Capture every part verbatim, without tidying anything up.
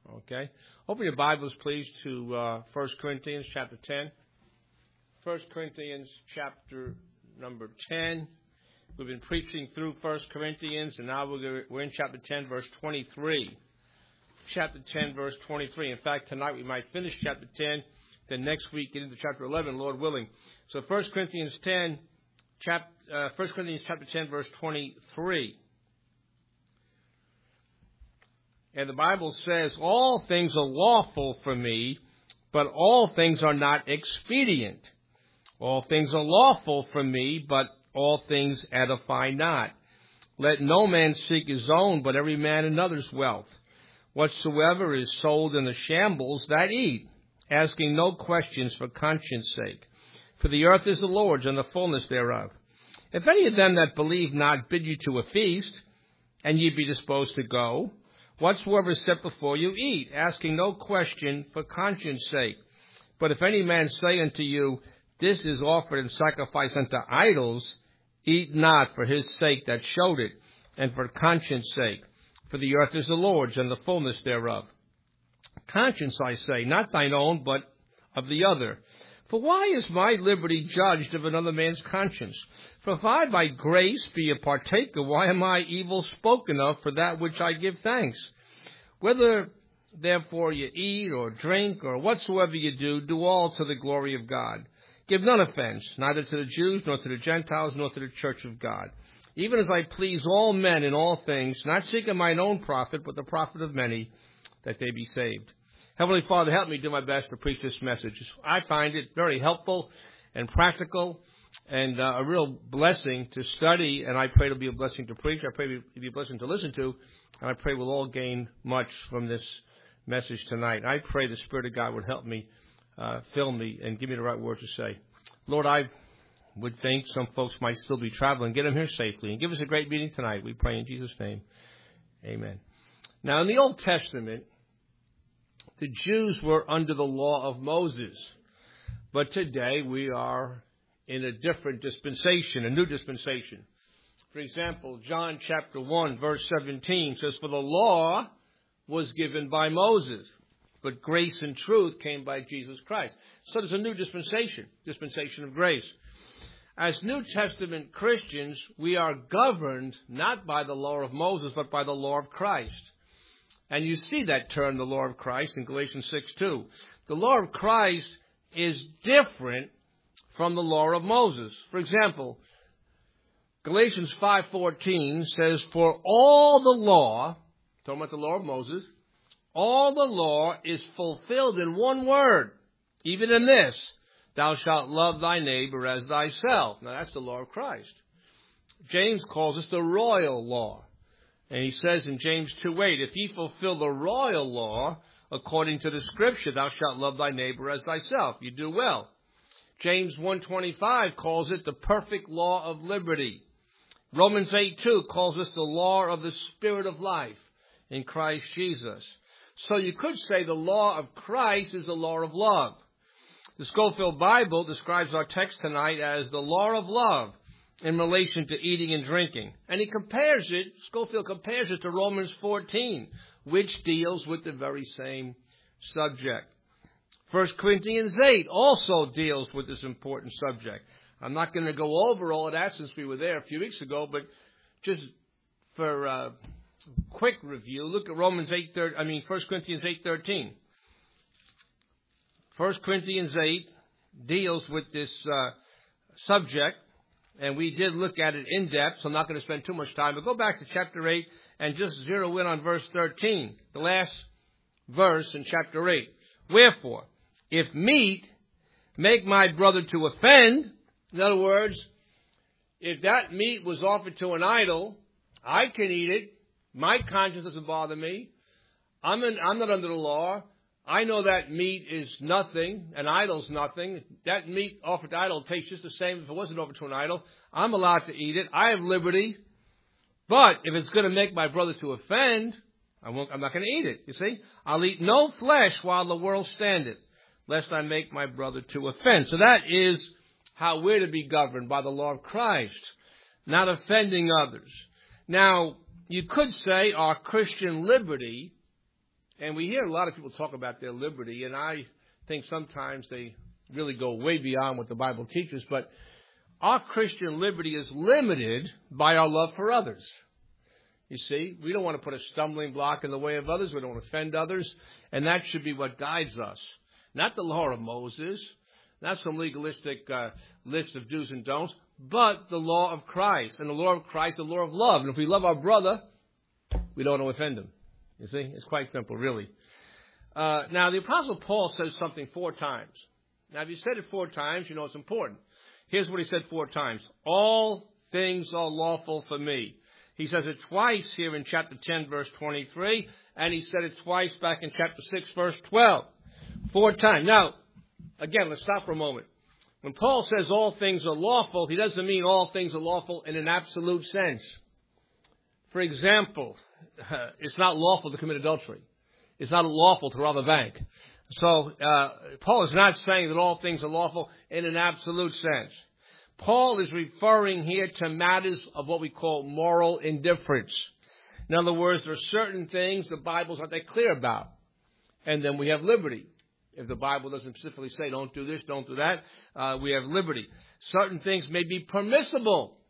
Okay. Open your Bibles, please, to uh, First Corinthians chapter ten. First Corinthians chapter number ten. We've been preaching through First Corinthians, and now we're, we're in chapter ten, verse twenty-three. Chapter ten, verse twenty-three. In fact, tonight we might finish chapter ten, then next week get into chapter eleven, Lord willing. So First Corinthians ten, chap, uh, First Corinthians chapter ten, verse twenty-three. And the Bible says, all things are lawful for me, but all things are not expedient. All things are lawful for me, but all things edify not. Let no man seek his own, but every man another's wealth. Whatsoever is sold in the shambles, that eat, asking no questions for conscience sake. For the earth is the Lord's, and the fullness thereof. If any of them that believe not bid you to a feast, and ye be disposed to go, whatsoever is set before you, eat, asking no question for conscience sake. But if any man say unto you, this is offered in sacrifice unto idols, eat not for his sake that showed it, and for conscience sake. For the earth is the Lord's, and the fullness thereof. Conscience, I say, not thine own, but of the other. For why is my liberty judged of another man's conscience? For if I by grace be a partaker, why am I evil spoken of for that which I give thanks? Whether therefore you eat or drink or whatsoever you do, do all to the glory of God. Give none offense, neither to the Jews, nor to the Gentiles, nor to the church of God. Even as I please all men in all things, not seeking mine own profit, but the profit of many, that they be saved. Heavenly Father, help me do my best to preach this message. I find it very helpful and practical and uh, a real blessing to study, and I pray it'll be a blessing to preach. I pray it'll be a blessing to listen to, and I pray we'll all gain much from this message tonight. I pray the Spirit of God would help me, uh, fill me, and give me the right words to say. Lord, I would think some folks might still be traveling. Get them here safely, and give us a great meeting tonight. We pray in Jesus' name. Amen. Now, in the Old Testament, the Jews were under the law of Moses, but today we are in a different dispensation, a new dispensation. For example, John chapter one, verse seventeen says, for the law was given by Moses, but grace and truth came by Jesus Christ. So there's a new dispensation, dispensation of grace. As New Testament Christians, we are governed not by the law of Moses, but by the law of Christ. And you see that term, the law of Christ, in Galatians six two. The law of Christ is different from the law of Moses. For example, Galatians five fourteen says, for all the law, talking about the law of Moses, all the law is fulfilled in one word, even in this, thou shalt love thy neighbor as thyself. Now that's the law of Christ. James calls this the royal law. And he says in James two eight, if ye fulfill the royal law, according to the Scripture, thou shalt love thy neighbor as thyself. You do well. James one twenty-five calls it the perfect law of liberty. Romans eight two calls this the law of the Spirit of life in Christ Jesus. So you could say the law of Christ is the law of love. The Scofield Bible describes our text tonight as the law of love in relation to eating and drinking. And he compares it, Scofield compares it to Romans fourteen, which deals with the very same subject. First Corinthians eight also deals with this important subject. I'm not going to go over all of that since we were there a few weeks ago, but just for a quick review, look at Romans eight, I mean First Corinthians eight thirteen. First Corinthians eight deals with this uh, subject. And we did look at it in depth, so I'm not going to spend too much time. But go back to chapter eight and just zero in on verse thirteen, the last verse in chapter eight. Wherefore, if meat make my brother to offend, in other words, if that meat was offered to an idol, I can eat it. My conscience doesn't bother me. I'm, in, I'm not under the law. I know that meat is nothing, an idol's nothing. That meat offered to idol tastes just the same if it wasn't offered to an idol. I'm allowed to eat it. I have liberty. But if it's going to make my brother to offend, I won't, I'm not going to eat it. You see? I'll eat no flesh while the world standeth, lest I make my brother to offend. So that is how we're to be governed, by the law of Christ, not offending others. Now, you could say our Christian liberty And we hear a lot of people talk about their liberty, and I think sometimes they really go way beyond what the Bible teaches, but our Christian liberty is limited by our love for others. You see, we don't want to put a stumbling block in the way of others. We don't want to offend others. And that should be what guides us. Not the law of Moses, not some legalistic uh, list of do's and don'ts, but the law of Christ. And the law of Christ, the law of love. And if we love our brother, we don't want to offend him. You see, it's quite simple, really. Uh, now, the Apostle Paul says something four times. Now, if he said it four times, you know it's important. Here's what he said four times. All things are lawful for me. He says it twice here in chapter ten, verse twenty-three, and he said it twice back in chapter six, verse twelve. Four times. Now, again, let's stop for a moment. When Paul says all things are lawful, he doesn't mean all things are lawful in an absolute sense. For example, uh, it's not lawful to commit adultery. It's not lawful to rob a bank. So uh, Paul is not saying that all things are lawful in an absolute sense. Paul is referring here to matters of what we call moral indifference. In other words, there are certain things the Bible's not that clear about. And then we have liberty. If the Bible doesn't specifically say don't do this, don't do that, uh, we have liberty. Certain things may be permissible,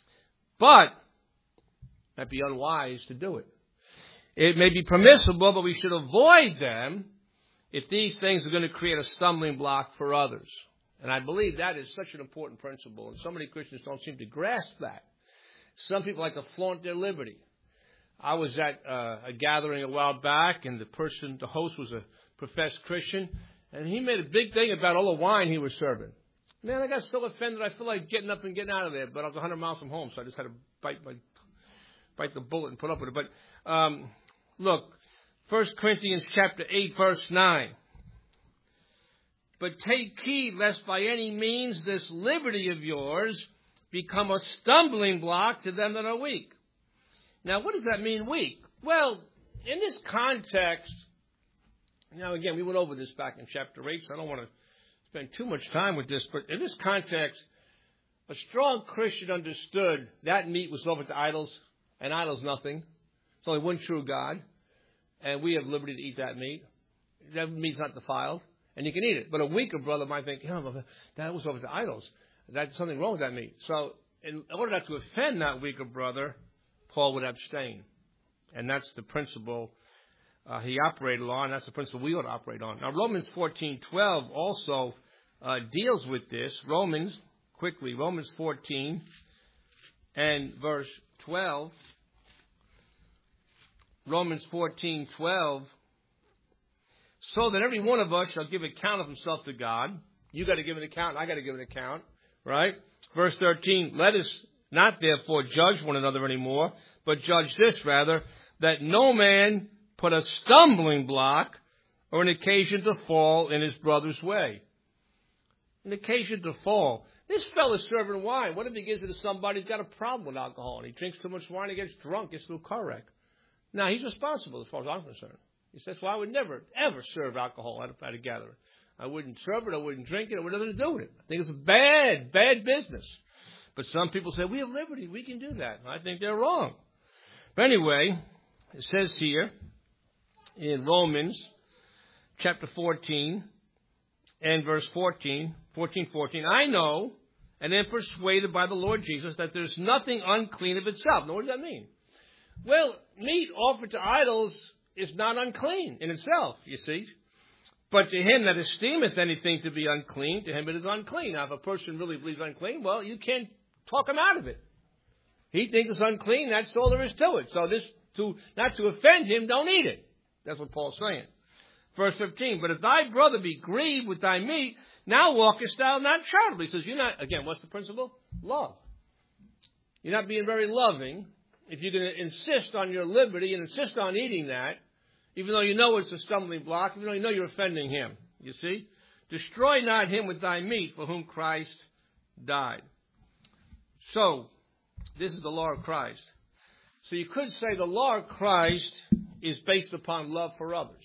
but that'd be unwise to do it. It may be permissible, but we should avoid them if these things are going to create a stumbling block for others. And I believe that is such an important principle, and so many Christians don't seem to grasp that. Some people like to flaunt their liberty. I was at uh, a gathering a while back, and the person, the host, was a professed Christian, and he made a big thing about all the wine he was serving. Man, I got so offended, I feel like getting up and getting out of there, but I was one hundred miles from home, so I just had to bite my bite the bullet and put up with it. But um, look, First Corinthians chapter eight, verse nine. But take heed lest by any means this liberty of yours become a stumbling block to them that are weak. Now, what does that mean, weak? Well, in this context, now again, we went over this back in chapter eight, so I don't want to spend too much time with this, but in this context, a strong Christian understood that meat was offered to idols, and idols nothing. It's only one true God, and we have liberty to eat that meat. That meat's not defiled, and you can eat it. But a weaker brother might think, you know, that was offered to idols. That's something wrong with that meat. So in order not to offend that weaker brother, Paul would abstain. And that's the principle uh, he operated on. That's the principle we ought to operate on. Now, Romans fourteen twelve also uh, deals with this. Romans, quickly, Romans fourteen and verse twelve. Romans fourteen twelve. So that every one of us shall give account of himself to God. You got to give an account, I got to give an account, right? Verse thirteen, let us not therefore judge one another anymore, but judge this rather, that no man put a stumbling block or an occasion to fall in his brother's way. An occasion to fall. This fellow's serving wine. What if he gives it to somebody who's got a problem with alcohol and he drinks too much wine, he gets drunk, gets into a car wreck? Now, he's responsible as far as I'm concerned. He says, well, I would never, ever serve alcohol at a, at a gathering. I wouldn't serve it, I wouldn't drink it, I wouldn't have nothing to do with it. I think it's a bad, bad business. But some people say, we have liberty, we can do that. I think they're wrong. But anyway, it says here in Romans chapter fourteen and verse fourteen, fourteen, fourteen, I know and am persuaded by the Lord Jesus that there's nothing unclean of itself. Now, what does that mean? Well, meat offered to idols is not unclean in itself, you see. But to him that esteemeth anything to be unclean, to him it is unclean. Now, if a person really believes unclean, well, you can't talk him out of it. He thinks it's unclean, that's all there is to it. So this, to not to offend him, don't eat it. That's what Paul's saying. Verse fifteen, but if thy brother be grieved with thy meat, now walkest thou not charitably. He says, you're not, again, what's the principle? Love. You're not being very loving if you're going to insist on your liberty and insist on eating that, even though you know it's a stumbling block, even though you know you're offending him. You see? Destroy not him with thy meat for whom Christ died. So, this is the law of Christ. So you could say the law of Christ is based upon love for others.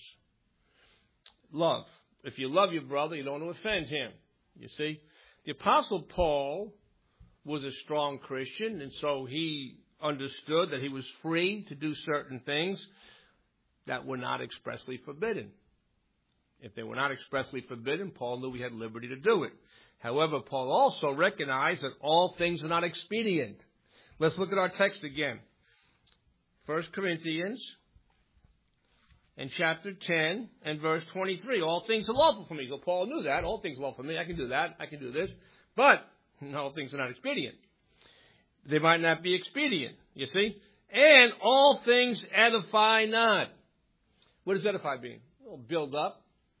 Love. If you love your brother, you don't want to offend him. You see? The Apostle Paul was a strong Christian, and so he understood that he was free to do certain things. that were not expressly forbidden. If they were not expressly forbidden, Paul knew we had liberty to do it. However, Paul also recognized that all things are not expedient. Let's look at our text again. First Corinthians and chapter ten and verse twenty-three. All things are lawful for me. So Paul knew that. All things are lawful for me. I can do that. I can do this. But all things are not expedient. They might not be expedient, you see. And all things edify not. What does edify mean? Well, build up.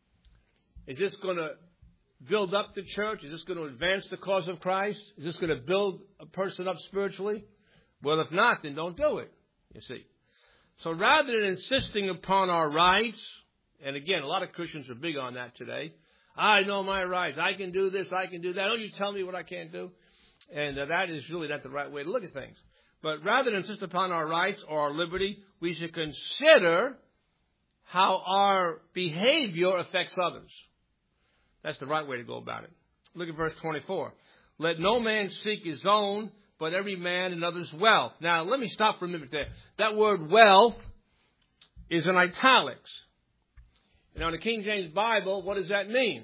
Is this going to build up the church? Is this going to advance the cause of Christ? Is this going to build a person up spiritually? Well, if not, then don't do it, you see. So rather than insisting upon our rights, and again, a lot of Christians are big on that today. I know my rights. I can do this. I can do that. Don't you tell me what I can't do. And uh, that is really not the right way to look at things. But rather than insist upon our rights or our liberty, we should consider how our behavior affects others. That's the right way to go about it. Look at verse twenty-four. Let no man seek his own, but every man another's wealth. Now, let me stop for a minute there. That word wealth is in italics. Now, in the King James Bible, what does that mean?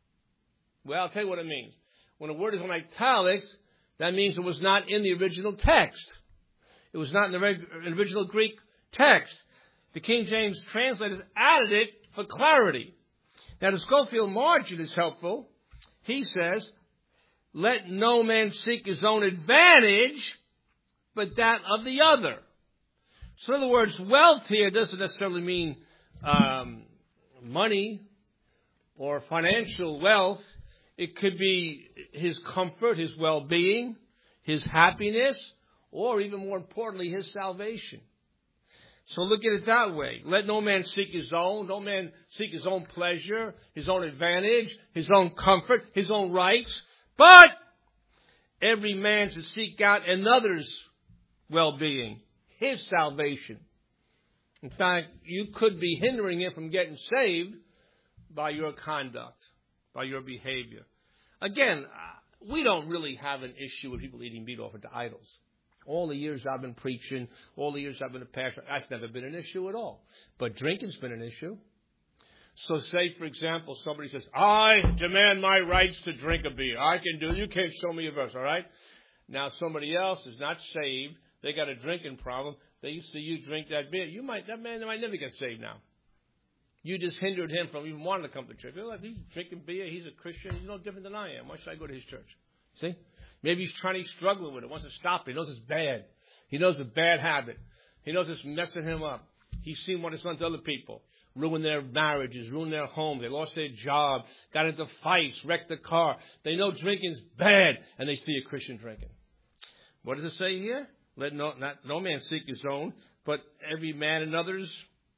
Well, I'll tell you what it means. When a word is in italics, that means it was not in the original text. It was not in the original Greek text. The King James translators added it for clarity. Now, the Scofield margin is helpful. He says, let no man seek his own advantage, but that of the other. So, in other words, wealth here doesn't necessarily mean um, money or financial wealth. It could be his comfort, his well-being, his happiness, or even more importantly, his salvation. So look at it that way. Let no man seek his own. No man seek his own pleasure, his own advantage, his own comfort, his own rights. But every man should seek out another's well-being, his salvation. In fact, you could be hindering him from getting saved by your conduct, by your behavior. Again, we don't really have an issue with people eating meat offered to idols. All the years I've been preaching, all the years I've been a pastor, that's never been an issue at all. But drinking's been an issue. So say, for example, somebody says, I demand my rights to drink a beer. I can do it. You can't show me a verse, all right? Now somebody else is not saved. They got a drinking problem. They see you drink that beer. You might, that man might never get saved now. You just hindered him from even wanting to come to church. Like, he's drinking beer. He's a Christian. He's no different than I am. Why should I go to his church? See? Maybe he's trying, he's struggling with it, wants to stop it. He knows it's bad. He knows it's a bad habit. He knows it's messing him up. He's seen what it's done to other people. Ruin their marriages, ruin their homes. They lost their job, got into fights, wrecked the car. They know drinking's bad, and they see a Christian drinking. What does it say here? Let no, not, no man seek his own, but every man another's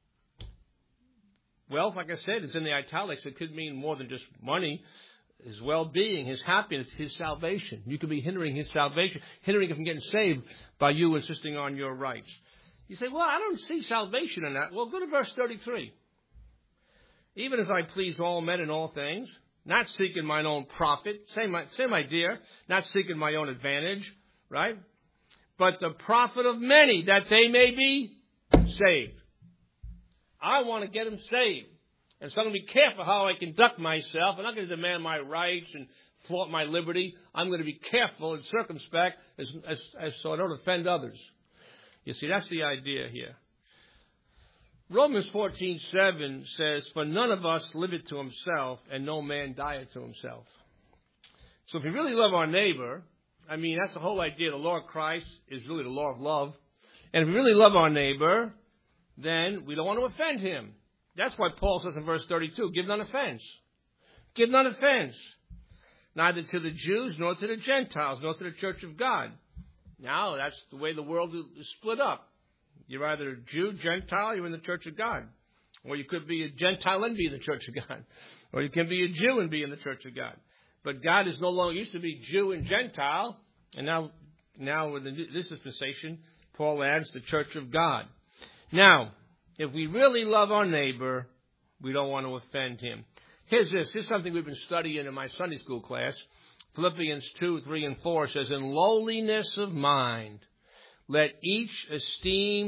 wealth. Like I said, it's in the italics. It could mean more than just money. His well-being, his happiness, his salvation. You could be hindering his salvation, hindering him from getting saved by you insisting on your rights. You say, well, I don't see salvation in that. Well, go to verse thirty-three. Even as I please all men in all things, not seeking mine own profit, same, same idea, not seeking my own advantage, right? But the profit of many, that they may be saved. I want to get them saved. And so I'm going to be careful how I conduct myself. I'm not going to demand my rights and flaunt my liberty. I'm going to be careful and circumspect as, as, as so I don't offend others. You see, that's the idea here. Romans fourteen seven says, for none of us liveth to himself, and no man dieth to himself. So if we really love our neighbor, I mean, that's the whole idea. The law of Christ is really the law of love. And if we really love our neighbor, then we don't want to offend him. That's why Paul says in verse thirty-two, give none offense. Give none offense. Neither to the Jews, nor to the Gentiles, nor to the church of God. Now, that's the way the world is split up. You're either a Jew, Gentile, you're in the church of God. Or you could be a Gentile and be in the church of God. Or you can be a Jew and be in the church of God. But God is no longer, used to be Jew and Gentile. And now, now with this dispensation, Paul adds the church of God. Now, if we really love our neighbor, we don't want to offend him. Here's this. Here's something we've been studying in my Sunday school class. Philippians two, three, and four says, in lowliness of mind, let each esteem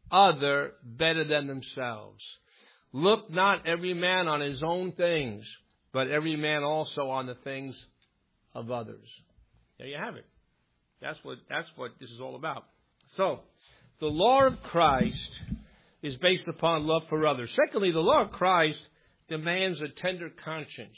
other better than themselves. Look not every man on his own things, but every man also on the things of others. There you have it. That's what, that's what this is all about. So, the law of Christ is based upon love for others. Secondly, the law of Christ demands a tender conscience.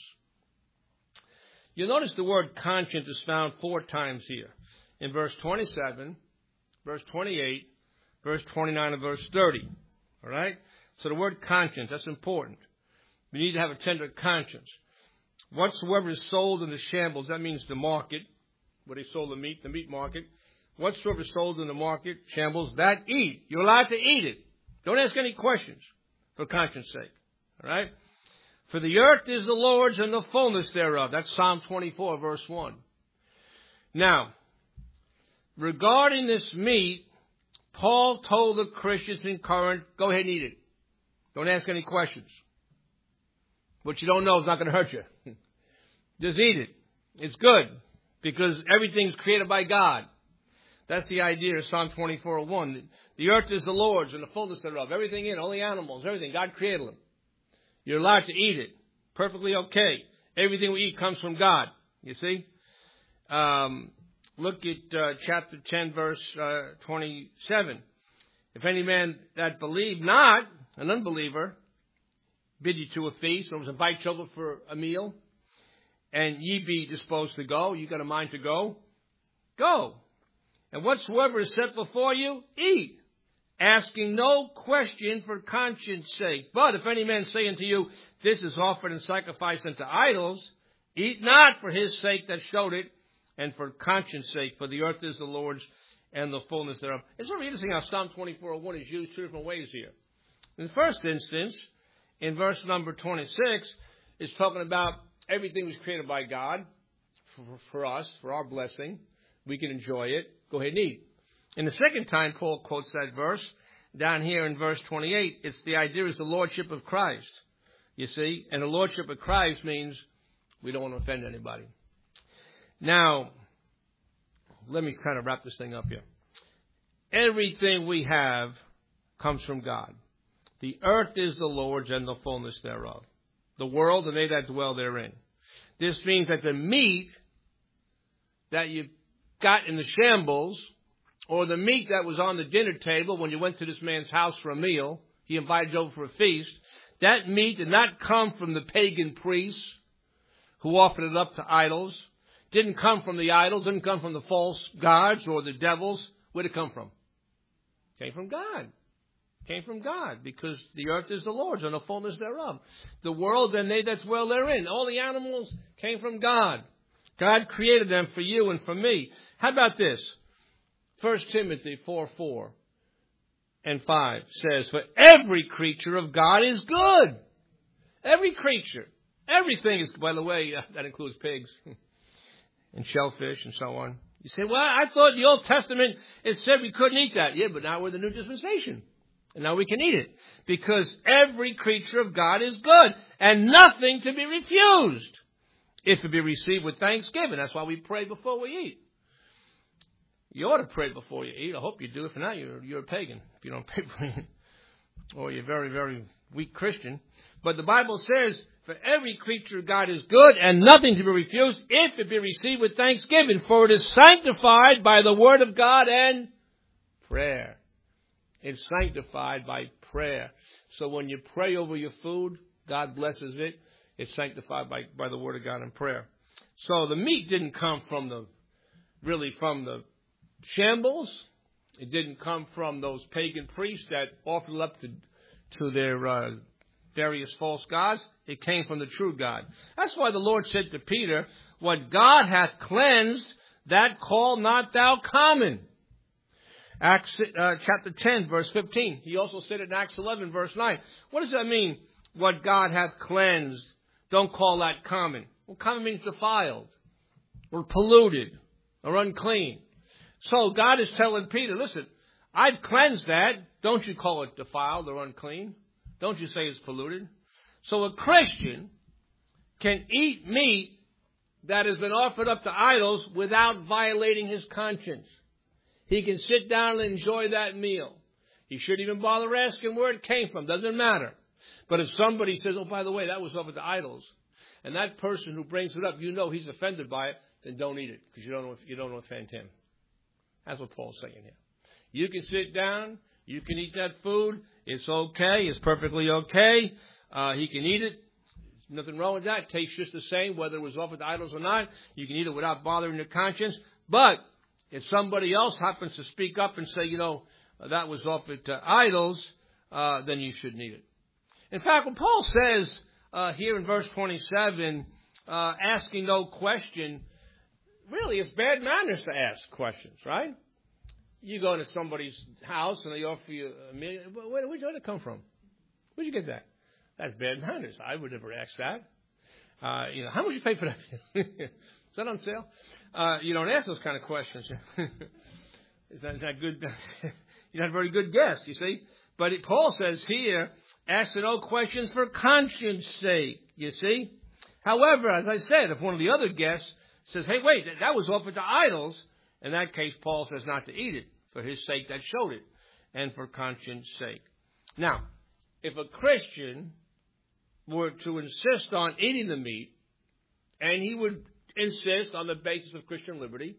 You'll notice the word conscience is found four times here. In verse twenty-seven, verse twenty-eight, verse twenty-nine, and verse thirty. All right? So the word conscience, that's important. We need to have a tender conscience. Whatsoever is sold in the shambles, that means the market, where they sold the meat, the meat market. Whatsoever is sold in the market, shambles, that eat. You're allowed to eat it. Don't ask any questions for conscience sake. All right? For the earth is the Lord's and the fullness thereof. That's Psalm twenty-four, verse one. Now, regarding this meat, Paul told the Christians in Corinth, go ahead and eat it. Don't ask any questions. What you don't know is not going to hurt you. Just eat it. It's good because everything's created by God. That's the idea of Psalm twenty-four one. The earth is the Lord's and the fullness thereof. Everything in it, all the animals, everything. God created them. You're allowed to eat it. Perfectly okay. Everything we eat comes from God. You see? Um, look at uh, chapter ten, verse uh, twenty-seven. If any man that believe not, an unbeliever, bid you to a feast, or was invite you over for a meal, and ye be disposed to go, you got a mind to go, go. And whatsoever is set before you, eat, asking no question for conscience sake. But if any man say unto you, this is offered in sacrifice unto idols, eat not for his sake that showed it, and for conscience sake, for the earth is the Lord's and the fullness thereof. It's very interesting how Psalm twenty-four one is used two different ways here. In the first instance, in verse number twenty-six, it's talking about everything was created by God for, for us, for our blessing. We can enjoy it. Go ahead and eat. And the second time Paul quotes that verse, down here in verse twenty-eight, it's the idea is the lordship of Christ. You see? And the lordship of Christ means we don't want to offend anybody. Now, let me kind of wrap this thing up here. Everything we have comes from God. The earth is the Lord's and the fullness thereof. The world and they that dwell therein. This means that the meat that you got in the shambles, or the meat that was on the dinner table when you went to this man's house for a meal, he invited you over for a feast, that meat did not come from the pagan priests who offered it up to idols. Didn't come from the idols, didn't come from the false gods or the devils. Where did it come from? Came from God. Came from God, because the earth is the Lord's and the fullness thereof. The world and they that dwell therein. All the animals came from God. God created them for you and for me. How about this? First Timothy four, four and five says, for every creature of God is good. Every creature. Everything is, by the way, uh, that includes pigs and shellfish and so on. You say, well, I thought the Old Testament, it said we couldn't eat that. Yeah, but now we're the New Dispensation. And now we can eat it. Because every creature of God is good. And nothing to be refused. If it be received with thanksgiving. That's why we pray before we eat. You ought to pray before you eat. I hope you do. If not, you're, you're a pagan. If you don't pray before you eat. Or you're a very, very weak Christian. But the Bible says, for every creature of God is good and nothing to be refused if it be received with thanksgiving. For it is sanctified by the word of God and prayer. It's sanctified by prayer. So when you pray over your food, God blesses it. It's sanctified by, by the word of God and prayer. So the meat didn't come from the, really from the shambles. It didn't come from those pagan priests that offered it up to, to their uh, various false gods. It came from the true God. That's why the Lord said to Peter, what God hath cleansed, that call not thou common. Acts uh, chapter ten, verse fifteen. He also said it in Acts eleven, verse nine. What does that mean? What God hath cleansed, don't call that common. Well, common means defiled, or polluted, or unclean. So God is telling Peter, listen, I've cleansed that. Don't you call it defiled or unclean. Don't you say it's polluted. So a Christian can eat meat that has been offered up to idols without violating his conscience. He can sit down and enjoy that meal. He shouldn't even bother asking where it came from. Doesn't matter. But if somebody says, oh, by the way, that was over the idols, and that person who brings it up, you know he's offended by it, then don't eat it because you don't know if you don't offend him. That's what Paul's saying here. You can sit down. You can eat that food. It's okay. It's perfectly okay. Uh, he can eat it. There's nothing wrong with that. It tastes just the same, whether it was offered to idols or not. You can eat it without bothering your conscience. But if somebody else happens to speak up and say, you know, that was offered to idols, uh, then you shouldn't eat it. In fact, when Paul says uh, here in verse twenty-seven, uh, asking no question, really it's bad manners to ask questions, right? You go into somebody's house and they offer you a meal. Where, where'd it come from? Where'd you get that? That's bad manners. I would never ask that. Uh, you know, how much you pay for that? Is that on sale? Uh, you don't ask those kind of questions. Is that not good? You're not a very good guest, you see. But it, Paul says here, ask no questions for conscience sake, you see. However, as I said, if one of the other guests says, hey, wait, that, that was offered to idols, in that case, Paul says not to eat it for his sake that showed it and for conscience sake. Now, if a Christian were to insist on eating the meat, and he would insist on the basis of Christian liberty,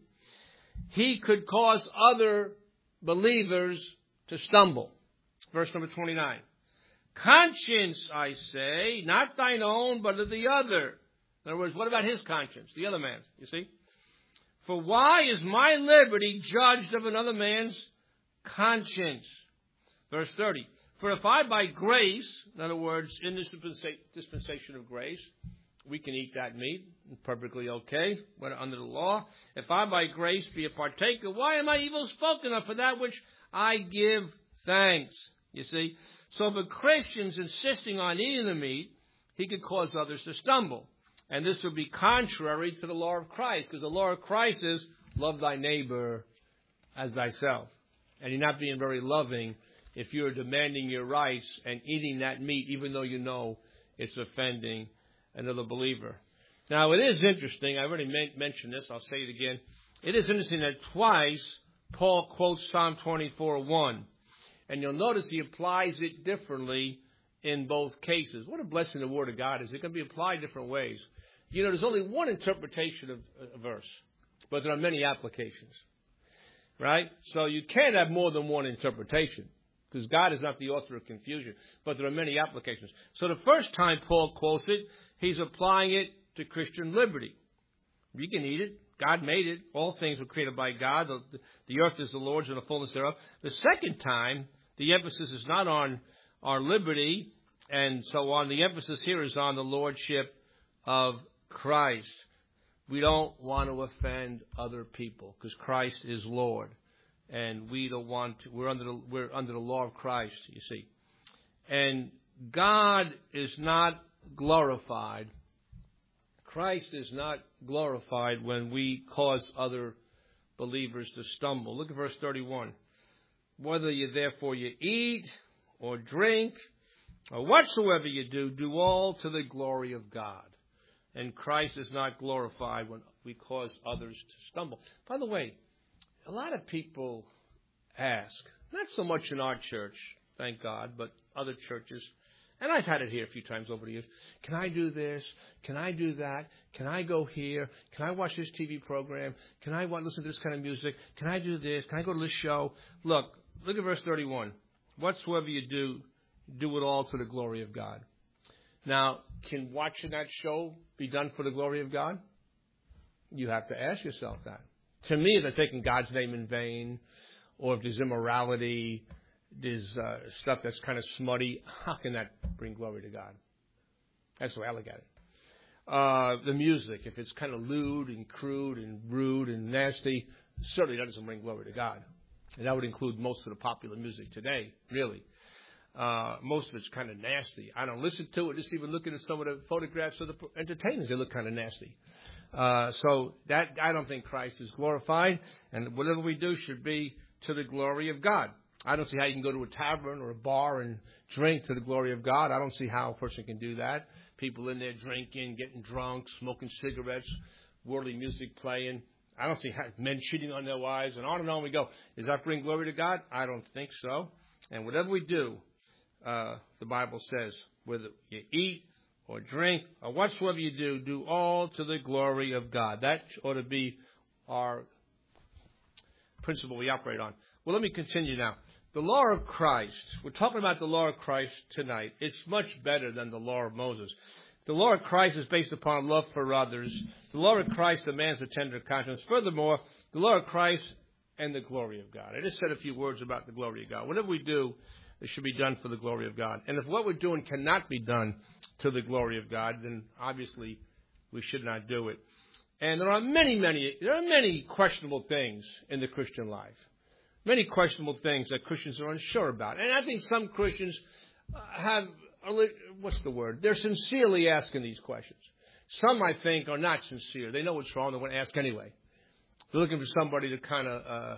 he could cause other believers to stumble. Verse number twenty-nine. Conscience, I say, not thine own, but of the other. In other words, what about his conscience? The other man's, you see? For why is my liberty judged of another man's conscience? Verse thirty. For if I by grace, in other words, in this dispensation of grace, we can eat that meat, perfectly okay, but under the law. If I by grace be a partaker, why am I evil spoken of for that which I give thanks? You see? So if a Christian's insisting on eating the meat, he could cause others to stumble. And this would be contrary to the law of Christ, because the law of Christ is love thy neighbor as thyself. And you're not being very loving if you're demanding your rights and eating that meat, even though you know it's offending another believer. Now, it is interesting. I already mentioned this. I'll say it again. It is interesting that twice Paul quotes Psalm twenty-four one. And you'll notice he applies it differently in both cases. What a blessing the Word of God is. It can be applied different ways. You know, there's only one interpretation of a verse, but there are many applications. Right? So you can't have more than one interpretation, because God is not the author of confusion, but there are many applications. So the first time Paul quotes it, he's applying it to Christian liberty. You can eat it. God made it. All things were created by God. The, the earth is the Lord's and the fullness thereof. The second time, the emphasis is not on our liberty and so on. The emphasis here is on the lordship of Christ. We don't want to offend other people because Christ is Lord. And we don't want to, we're under the, we're under the law of Christ, you see. And God is not glorified. Christ is not glorified when we cause other believers to stumble. Look at verse thirty-one. Whether you therefore you eat or drink or whatsoever you do, do all to the glory of God. And Christ is not glorified when we cause others to stumble. By the way, a lot of people ask, not so much in our church, thank God, but other churches, and I've had it here a few times over the years, can I do this? Can I do that? Can I go here? Can I watch this T V program? Can I listen to this kind of music? Can I do this? Can I go to this show? Look, look at verse thirty-one. Whatsoever you do, do it all to the glory of God. Now, can watching that show be done for the glory of God? You have to ask yourself that. To me, if they're taking God's name in vain, or if there's immorality, there's uh, stuff that's kind of smutty, how can that bring glory to God? That's the way I look at it. Uh, the music, if it's kind of lewd and crude and rude and nasty, certainly that doesn't bring glory to God. And that would include most of the popular music today, really. Uh, most of it's kind of nasty. I don't listen to it, just even looking at some of the photographs of the entertainers, they look kind of nasty. Uh, so that, I don't think Christ is glorified, and whatever we do should be to the glory of God. I don't see how you can go to a tavern or a bar and drink to the glory of God. I don't see how a person can do that. People in there drinking, getting drunk, smoking cigarettes, worldly music playing. I don't see how men cheating on their wives, and on and on we go. Does that bring glory to God? I don't think so. And whatever we do, uh, the Bible says, whether you eat or drink or whatsoever you do, do all to the glory of God. That ought to be our principle we operate on. Well, let me continue now. The law of Christ. We're talking about the law of Christ tonight. It's much better than the law of Moses. The law of Christ is based upon love for others. The law of Christ demands a tender conscience. Furthermore, the law of Christ and the glory of God. I just said a few words about the glory of God. Whatever we do, it should be done for the glory of God. And if what we're doing cannot be done to the glory of God, then obviously we should not do it. And there are many, many, there are many questionable things in the Christian life. Many questionable things that Christians are unsure about. And I think some Christians have, what's the word? They're sincerely asking these questions. Some, I think, are not sincere. They know what's wrong. They want to ask anyway. They're looking for somebody to kind of uh,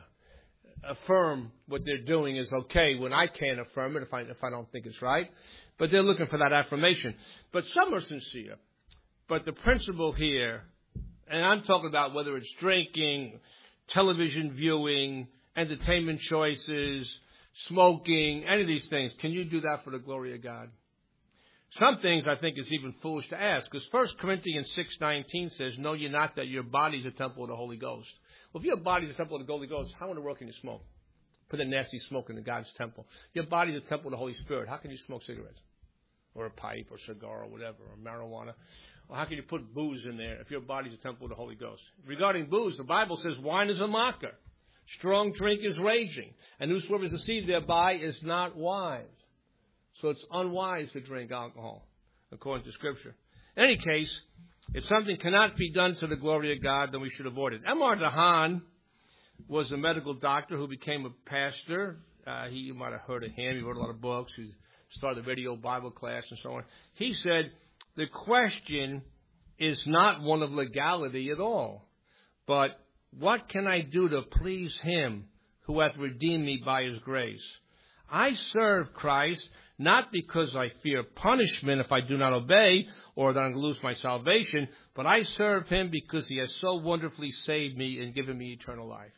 affirm what they're doing is okay when I can't affirm it if I, if I don't think it's right. But they're looking for that affirmation. But some are sincere. But the principle here, and I'm talking about whether it's drinking, television viewing, entertainment choices, smoking, any of these things. Can you do that for the glory of God? Some things I think is even foolish to ask, because First Corinthians six nineteen says, know ye not that your body is a temple of the Holy Ghost. Well, if your body is a temple of the Holy Ghost, how in the world can you smoke? Put a nasty smoke into God's temple. Your body is a temple of the Holy Spirit. How can you smoke cigarettes? Or a pipe, or cigar, or whatever, or marijuana? Well, how can you put booze in there if your body is a temple of the Holy Ghost? Regarding booze, the Bible says wine is a mocker. Strong drink is raging, and whosoever is deceived thereby is not wise. So it's unwise to drink alcohol, according to Scripture. In any case, if something cannot be done to the glory of God, then we should avoid it. M R DeHaan was a medical doctor who became a pastor. Uh, he, you might have heard of him. He wrote a lot of books. He started a radio Bible class and so on. He said, the question is not one of legality at all, but what can I do to please him who hath redeemed me by his grace? I serve Christ not because I fear punishment if I do not obey or that I'm going to lose my salvation, but I serve him because he has so wonderfully saved me and given me eternal life.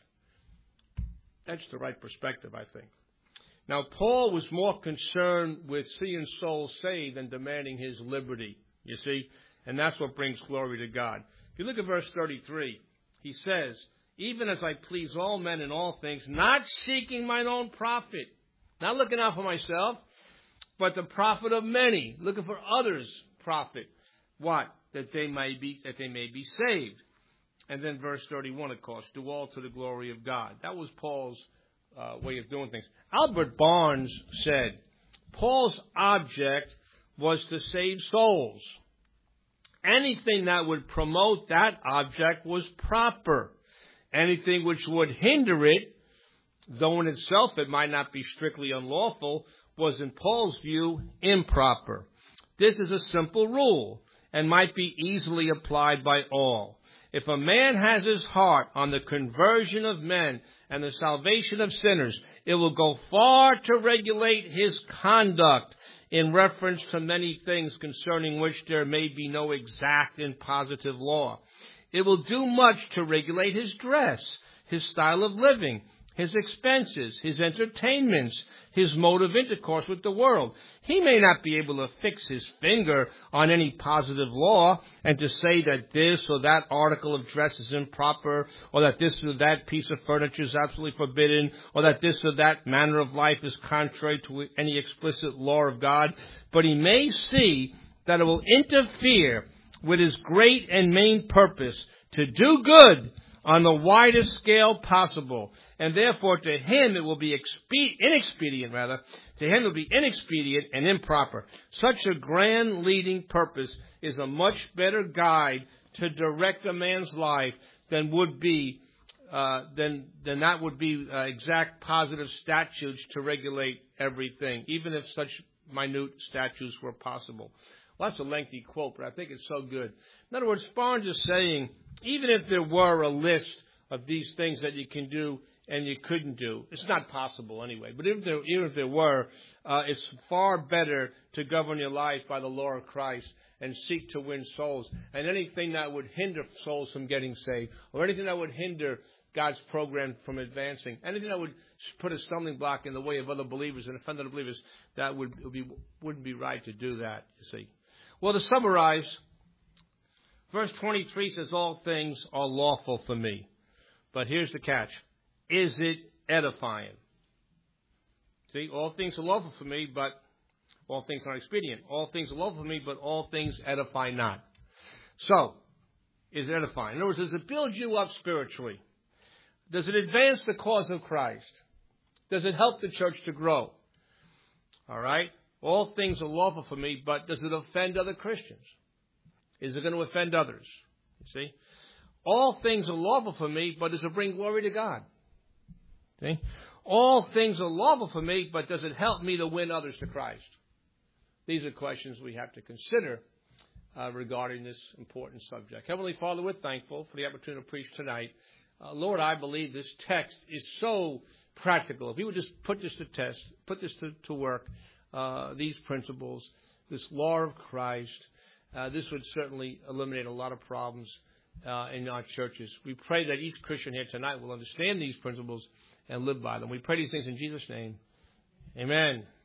That's the right perspective, I think. Now, Paul was more concerned with seeing souls saved than demanding his liberty, you see, and that's what brings glory to God. If you look at verse thirty-three, he says, even as I please all men in all things, not seeking mine own profit, not looking out for myself, but the profit of many, looking for others' profit. What? That they may be, that they may be saved. And then verse thirty-one, of course, do all to the glory of God. That was Paul's uh, way of doing things. Albert Barnes said, Paul's object was to save souls. Anything that would promote that object was proper. Anything which would hinder it, though in itself it might not be strictly unlawful, was in Paul's view improper. This is a simple rule and might be easily applied by all. If a man has his heart on the conversion of men and the salvation of sinners, it will go far to regulate his conduct in reference to many things concerning which there may be no exact and positive law. It will do much to regulate his dress, his style of living, his expenses, his entertainments, his mode of intercourse with the world. He may not be able to fix his finger on any positive law and to say that this or that article of dress is improper, or that this or that piece of furniture is absolutely forbidden, or that this or that manner of life is contrary to any explicit law of God. But he may see that it will interfere with his great and main purpose to do good on the widest scale possible. And therefore, to him it will be expe- inexpedient, rather, to him it will be inexpedient and improper. Such a grand leading purpose is a much better guide to direct a man's life than would be, uh, than, than that would be uh, exact positive statutes to regulate everything, even if such minute statutes were possible. Well, that's a lengthy quote, but I think it's so good. In other words, Barnes is saying, even if there were a list of these things that you can do and you couldn't do, it's not possible anyway, but if there, even if there were, uh, it's far better to govern your life by the law of Christ and seek to win souls. And anything that would hinder souls from getting saved, or anything that would hinder God's program from advancing. Anything that would put a stumbling block in the way of other believers and offend other believers, that would, would be, wouldn't be right to do that, you see. Well, to summarize, verse twenty-three says, all things are lawful for me. But here's the catch. Is it edifying? See, all things are lawful for me, but all things are not expedient. All things are lawful for me, but all things edify not. So, is it edifying? In other words, does it build you up spiritually? Does it advance the cause of Christ? Does it help the church to grow? All right? All things are lawful for me, but does it offend other Christians? Is it going to offend others? You see? All things are lawful for me, but does it bring glory to God? See? All things are lawful for me, but does it help me to win others to Christ? These are questions we have to consider uh, regarding this important subject. Heavenly Father, we're thankful for the opportunity to preach tonight. Uh, Lord, I believe this text is so practical. If we would just put this to test, put this to, to work, uh, these principles, this law of Christ, uh, this would certainly eliminate a lot of problems uh, in our churches. We pray that each Christian here tonight will understand these principles and live by them. We pray these things in Jesus' name. Amen.